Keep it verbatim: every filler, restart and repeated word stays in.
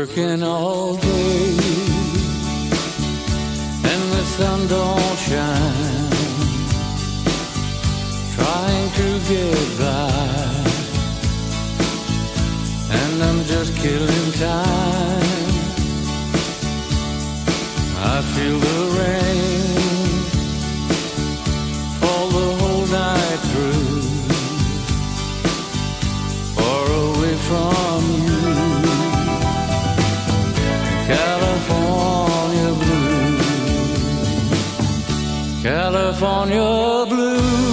working all day and the sun don't shine, trying to get by, and I'm just killing time. I feel the rain fall the whole night through, far away from you. California blue, California blue.